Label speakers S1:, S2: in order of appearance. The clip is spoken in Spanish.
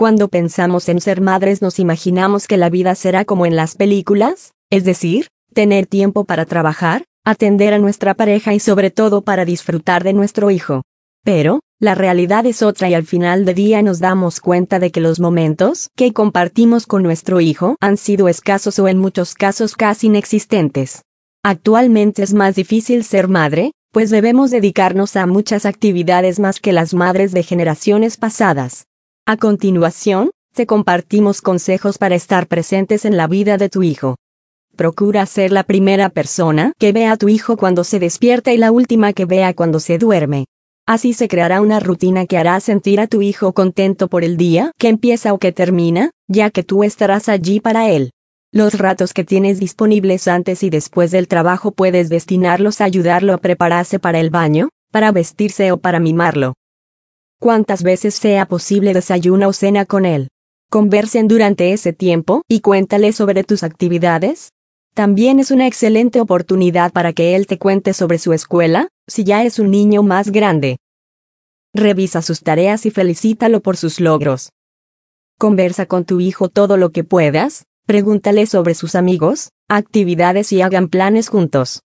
S1: Cuando pensamos en ser madres nos imaginamos que la vida será como en las películas, es decir, tener tiempo para trabajar, atender a nuestra pareja y sobre todo para disfrutar de nuestro hijo. Pero, la realidad es otra y al final del día nos damos cuenta de que los momentos que compartimos con nuestro hijo han sido escasos o en muchos casos casi inexistentes. Actualmente es más difícil ser madre, pues debemos dedicarnos a muchas actividades más que las madres de generaciones pasadas. A continuación, te compartimos consejos para estar presentes en la vida de tu hijo. Procura ser la primera persona que vea a tu hijo cuando se despierta y la última que vea cuando se duerme. Así se creará una rutina que hará sentir a tu hijo contento por el día que empieza o que termina, ya que tú estarás allí para él. Los ratos que tienes disponibles antes y después del trabajo puedes destinarlos a ayudarlo a prepararse para el baño, para vestirse o para mimarlo. Cuantas veces sea posible desayuna o cena con él. Conversen durante ese tiempo y cuéntale sobre tus actividades. También es una excelente oportunidad para que él te cuente sobre su escuela, si ya es un niño más grande. Revisa sus tareas y felicítalo por sus logros. Conversa con tu hijo todo lo que puedas, pregúntale sobre sus amigos, actividades y hagan planes juntos.